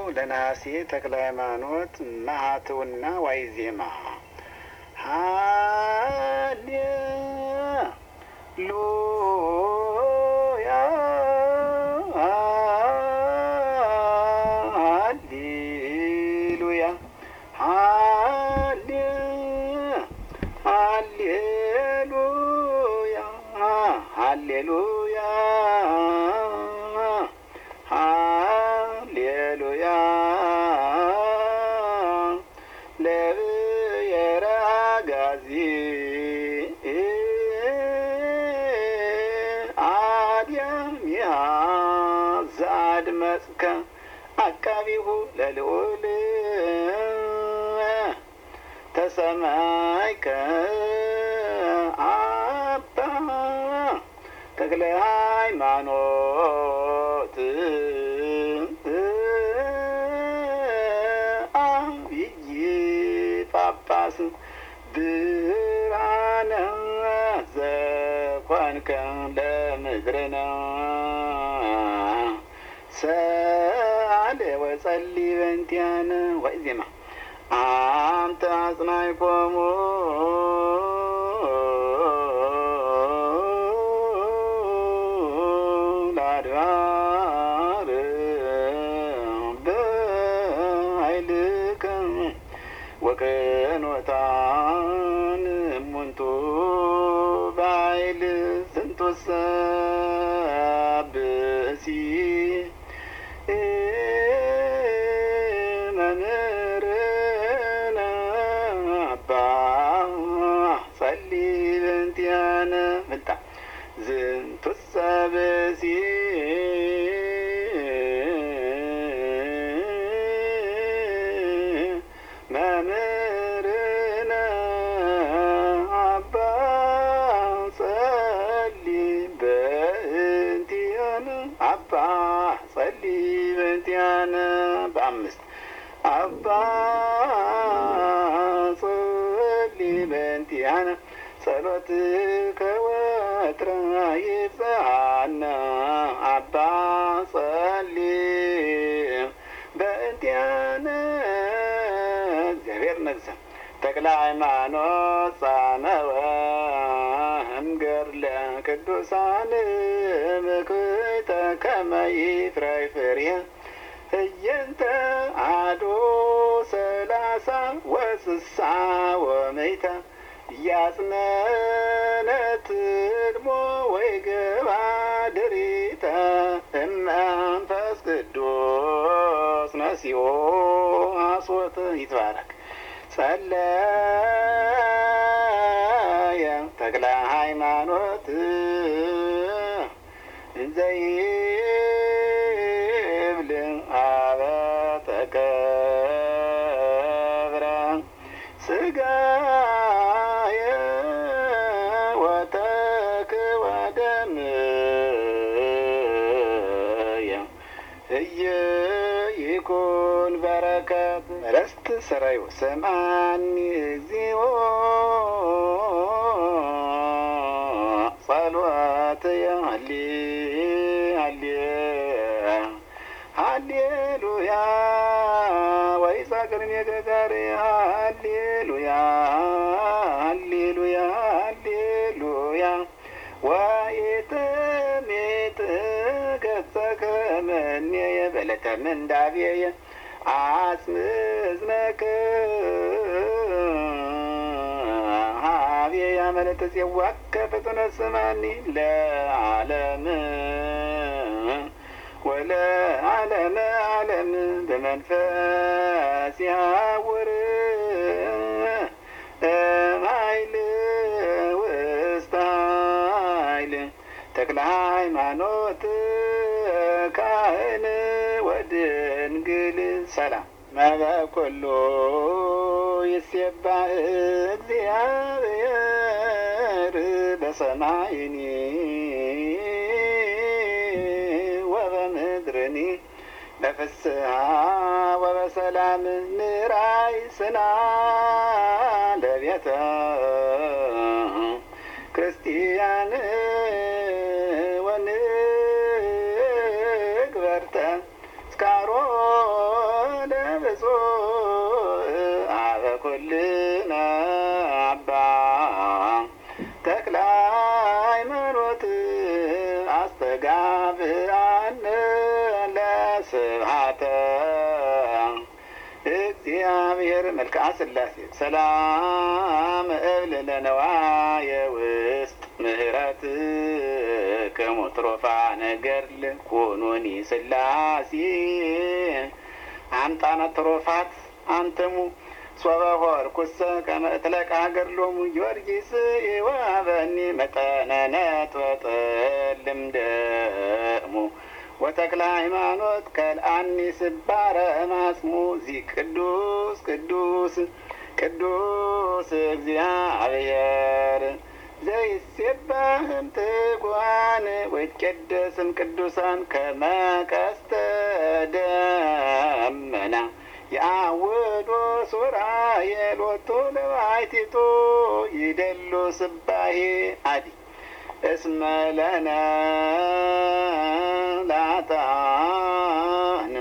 ለነሐሴ ተክለ ሃይማኖት መዓትውና ዋይዜማ ሃሌሉያ ሃሌሉያ ሃሌሉያ ሃሌሉያ ሃሌሉያ ለብሔረ አጋዚ አድያሚያ ዘአድመጽከ አቃቢሁ ለልዑል ተሰማይከ አባ ተክለ ሃይማኖት አብይ ጳጳስ ብርሃነ ዘኮንከ ለምድርነ ሰአሊ ወጸልይ በእንቲአነ ዋይዜማ አንተ አጽናዕኮሙ ለአድባር በኃይልከ ወቅኖታን እሙንቱ በኃይል ዝንቱሰ ብእሲ መምህርነ አባ ጸልይ በእንቲአነ ምልጣ ዝንቱሰ ብእሲ መምህርነ አባ ጸልይ በእንቲአነ አባ ጸልይ በእንቲአነ በአምስት አባ ጸልይ በእንቲአነ ጸሎትከ ወትረ ይብጽሐነ አባ ጸልይ በእንቲአነ እግዚአብሔር ነግሠ ተክለ ሃይማኖት ጻነወ እምገድለ ቅዱሳን ምክተ ከመ ይፍረይ ፍሬ እየንተ አሐዱ ሰላሳ ወስሳ ወምእተ ያጽነነት እድሞ ወይገባ ድሪተ እመንፈስ ቅዱስ ነሲኦ አስወት ይትባረክ ጸለየ ተክለ ሃይማኖት እንዘይብል አበ ተቀብረ ሥጋየ ወተክወ ደምየ ይኩን በረከት ረስት ሰራዩ ሰማኒ እግዚኦ ጸሎትየ ሃሌሉያ ወይሳቅርን የገጋሪ ሃሌሉያ ሃሌሉያ ሃሌሉያ ወኢትሜት ገጸከ እምኔየ በዕለተ ምንዳቤየ አጽምዝነከ ሀቤየ አመለተ ጽዋከ ፍጡነ ስማኒ ለዓለም ወለዓለመ ዓለም በመንፈስ ያውር እምኃይል ውስተ ኃይል ተክለ ሃይማኖት ካህን ወድንግል ሰላም መበኩሉ ይሴባህ እግዚአብሔር በሰማይኒ ወበምድርኒ በፍስሐ ወበሰላም ንራይ ስና ለቤተ ክርስቲያን ወንግበርተ እስካሮን አድርጎልን አባ ተክለ ሃይማኖት አስተጋብአነ ለስብሐተ እግዚአብሔር መልክዓ ሥላሴ ሰላም እብል ለነዋየ ውስጥ ምህረት ከሞትሮፋ ነገር ልኩኑኒ ሥላሴ አምጣነ ትሮፋት አንተሙ ሶበሆር ኩሰ ከመእትለቅ ሀገር ሎሙ ጊዮርጊስ ይዋበኒ መጠነነት ወጥልም ደሙ ወተክለ ሃይማኖት ከልአኒ ስባረ ማስሙ ዚ ቅዱስ ቅዱስ ቅዱስ እግዚአብሔር ዘይሴባህም ትጓን ወይትቀደስም ቅዱሳን ከመ ቀስተ ደመና የአውዶ ሱራኤል ወቶ ለባሕቲቱ ይደሉ ስባሄ አዲ እስመ ለነ ላጣኑ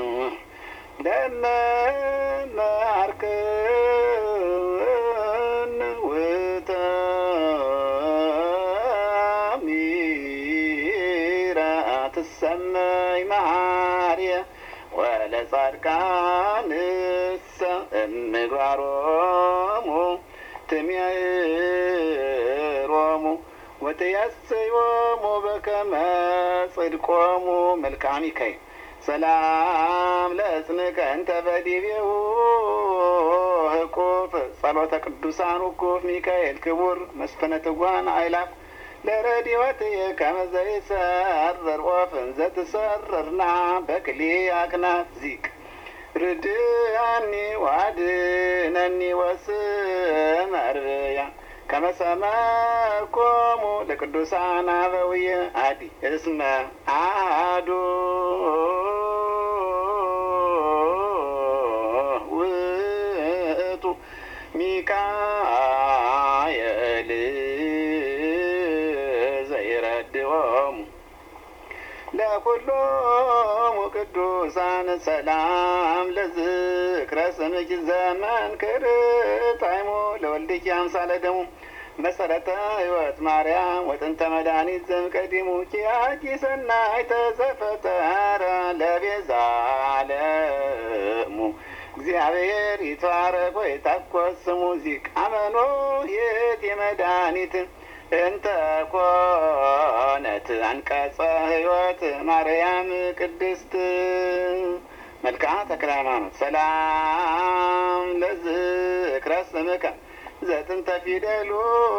ለመማርከን ውተሚራ ትሰመይ መዓርየ ወለጻድቃንሰ እምግባሮሙ ትሜሮሙ ወትያሰዮሙ በከመ ጽድቆሙ መልክዓ ሚካኤል ሰላም ለእጽንከ እንተ በዲቤሁ ህቁፍ ጸሎተ ቅዱሳን ውቁፍ ሚካኤል ክቡር መስፈነ ትጓን አእላፍ ለረድኤትየ ከመ ዘይሰርር ወፍን ዘትሰርርና በክሌ አክናፍ ዚቅ ርድአኒ ወአድኅነኒ ወስመርያ ከመ ሰመርኮሙ ለቅዱሳን አበዊየ አዲ እስመ አሐዱ ውእቱ ሚካኤል ዘይረድኦሙ ለኩሎሙ ቅዱሳን ሰላም ለዝክረ ስምኪ ዘመን ክርጣይሙ ለወልድኪ አምሳለ ደሙ መሰረተ ሕይወት ማርያም ወጥንተ መድኃኒት ዘእምቀዲሙ ኪያኪ ሰናይተ ዘፈጠረ ለቤዛ ዓለሙ እግዚአብሔር ይትባረክ ወይትሐጐስ ስሙ ዚቅ አመኖ የእቲ መድኃኒት እንተ ኮነት አንቀጸ ሕይወት ማርያም ቅድስት መልክዓ ተክለ ሃይማኖት ሰላም ለዝክረ ስምከ ዘጥንተ ፊደሉ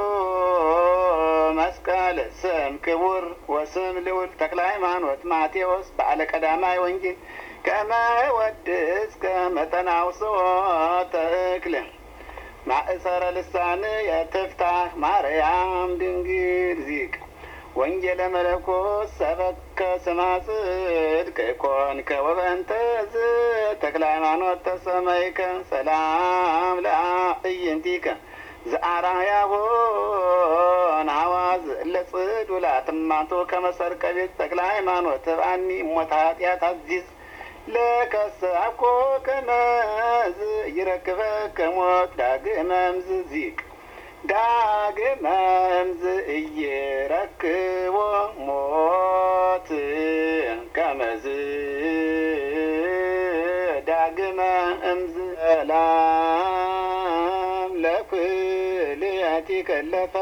መስቀል ስም ክቡር ወስም ልዑል ተክለ ሃይማኖት ማቴዎስ በዓለ ቀዳማይ ወንጌል ከመ ወድስ ከመጠናውስኦ ተእክል ማእሰረ ልሳን የትፍታህ ማርያም ድንግል ዚቅ ወንጌለ መለኮት ሰበከ ስማ ጽድቅ ኮንከ ወበእንተ ተክለ ሃይማኖት ተሰመይከ ሰላም ለአዕይንቲከ ዘአርአያሆን ሐዋዝ ለጽዱላት እማንቶ ከመ ሰርቀ ቤት ተክለ ሃይማኖት ተብአኒ እሞተ ኃጢአት አዚዝ ለከሰ አኮ ከመዝ ይረክበከ ሞት ዳግመ እምዝ ዚቅ ዳግመ እምዝ ኢይረክቦ ሞት ከመዝ ዳግመ እምዝ ሰላም ለኩልያቲከ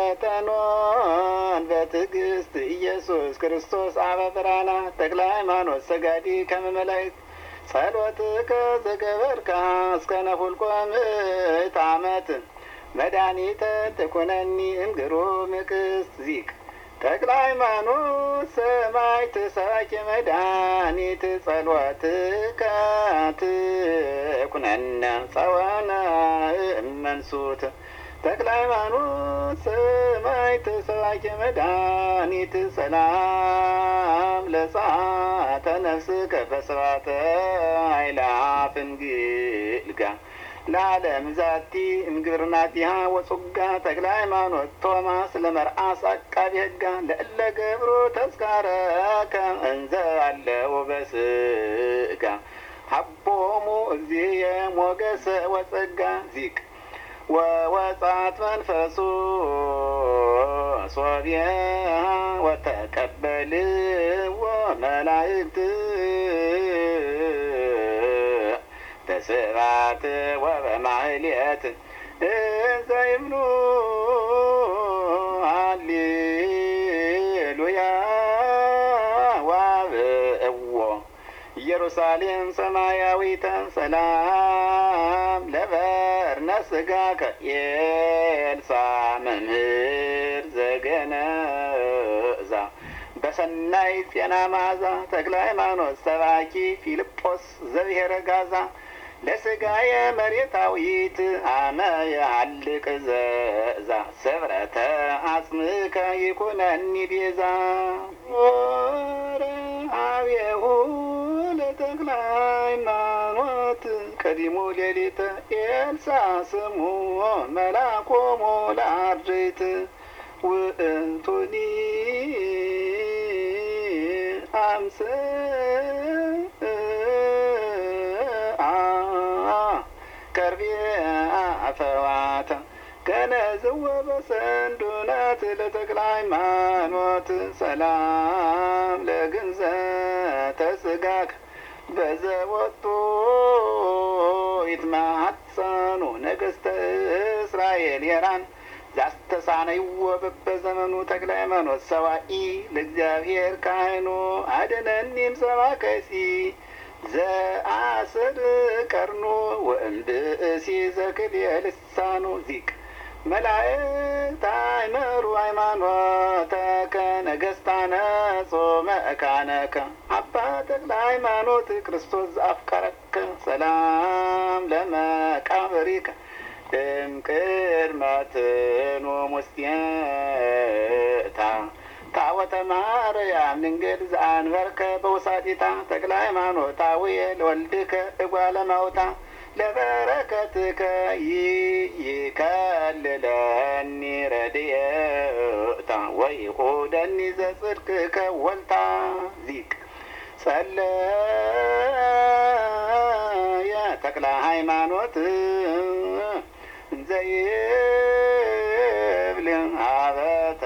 ለፈተኖን በትዕግስት ኢየሱስ ክርስቶስ አበ ብርሃናት ተክለ ሃይማኖት ሰጋዲ ከመ መላእክት ጸሎትከ ዘገበርካ እስከ ነፉልቆ ምዕተ ዓመት መድኃኒተ ትኩነኒ እምግሩም ቅስት ዚቅ ተክለ ሃይማኖት ሰማዕት ሰባኪ መድኃኒት ጸሎትከ ትኩነነ ጸወነ እመንሱት ተክለ ሃይማኖት ሰማዕት ሰባኪ መድኃኒት ሰላም ለጸአተ ነፍስከ በስብሐተ አእላፍ እንግልጋ ለዓለም ዛቲ እምግብርናቲሃ ወጹጋ ተክለ ሃይማኖት ቶማስ ለመርአስ አቃቢ ሕጋ ለእለ ገብሮ ተስካረከ እንዘ አለው በስጋ ሀቦሙ እግዚእየ ሞገሰ ወጸጋ ዚቅ ወወጻት መንፈሱ ሶብያ ወተቀበልዎ መላእክት በስብሐት ወበማህሌት እንዘ ይብሉ ሃሌሉያ ወአብዕዎ ኢየሩሳሌም ሰማያዊተ ሰላም ለበርነ ሥጋከ ኤልሳዕ መምህር ዘገነዛ በሰናይ ጤና መዓዛ ተክለ ሃይማኖት ሰባኪ ፊልጶስ ዘብሔረ ጋዛ ለሥጋየ መሬታዊት አመ የሐልቅ ዘዛ ስብረተ አጽምከ ይኩነኒ ቤዛ ወረአብየሁ ለተክለ ሃይማኖት ቀዲሙ ሌሊተ ኤልሳዕ ስሙ መላኮሙ ለአርድእት ውእቱኒ አፈዋተ ገነዝወ በሰንዱናት ለተክለ ሃይማኖት ሰላም ለግንዘተ ሥጋከ በዘወጡ ይትማሐፀኑ ነገሥተ እስራኤል የራን ዛስተሳነይዎ በበዘመኑ ተክለ ሃይማኖት ሰዋኢ ለእግዚአብሔር ካህኑ አድነኒም ሰባከሲ ዘአስር ቀርኑ ወእምብእሲ ዘክልኤ ልሳኑ ዚቅ መላእክት አይመሩ ሃይማኖተከ ነገሥታነ ጾመ እካነከ አባ ተክለ ሃይማኖት ክርስቶስ ዘአፍቀረከ ሰላም ለመቃብሪከ እምቅድመ ትኖም ውስቴታ ታወተ ማርያም ድንግል ዘአንበርከ በውሳጢታ ተክለ ሃይማኖት አቡየ ለወልድከ እጓለ ማውታ ለበረከትከ ይከልለኒ ረድኤታ ወይሁደኒ ዘጽድቅከ ወልታ ዚቅ ጸለየ ተክለ ሃይማኖት ዘይብል ሀበ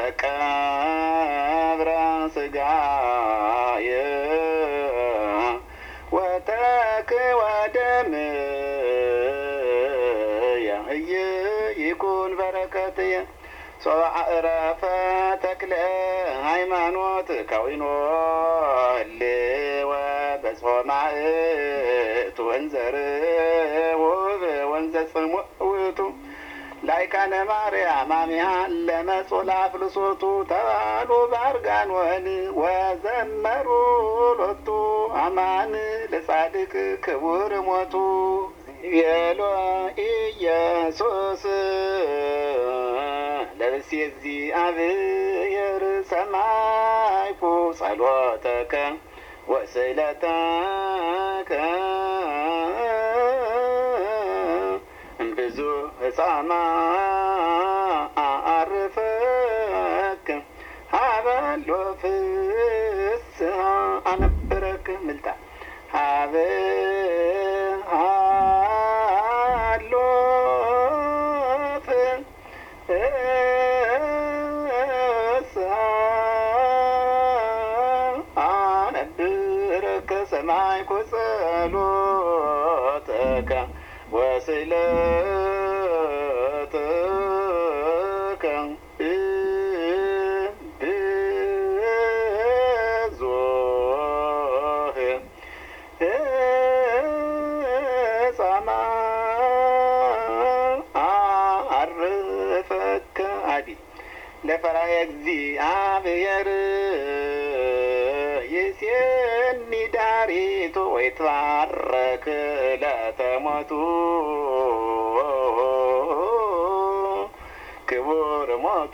ተቀብረ ሥጋየ ወተክወ ደምየ ይኩን በረከትየ ሶበ ዕረፈ ተክለ ሃይማኖት ከዊኖ ህልወ በጾማእቱ ወንዘ ርሁብ ወንዘ ጽሙዕ ውእቱ ላይካነ ማርያም አሚሃ ለመጾላ ፍልሶቱ ተባሉ በአርጋኖን ወዘመሩ ሎቱ አማን ለጻድቅ ክቡር ሞቱ ቤሎ ኢየሱስ ለብሴ እግዚአብሔር ሰማይኩ ጸሎተከ ወስእለተከ ብዙ ሕፃማ አርፈክ ሀበሎ ፍስሐ አነብረክ ምልታ ሀበ ሃሎ ፍስሐ አነብረክ ሰማይኩ ጸሎተከ ወስእለተከ ብዙኅ ሕፃማ አርፈከ አዲ ለፈራየ እግዚአብሔር ይሴኒ ዳሪቱ ወይትባረክ ለተሞቱ ክቡር ሞቱ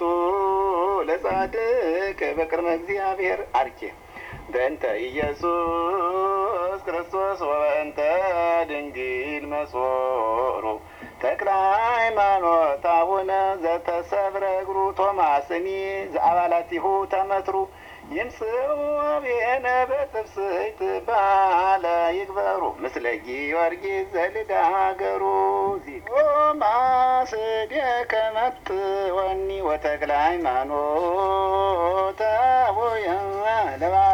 ለጻድቅ በቅድመ እግዚአብሔር አርኬ በእንተ ኢየሱስ ክርስቶስ ወበእንተ ድንግል መስወሩ ተክለ ሃይማኖት አቡነ ዘተሰብረ እግሩ ቶማስኒ ዘአባላቲሁ ተመትሩ ይምስኡ አብየነ በትፍስሕት ባለ ይግበሩ ምስለ ጊዮርጊስ ዘልደ ሀገሩ ዚቆ ወስዴከ መትወኒ ወተክለ ሃይማኖት አቡየ ለባ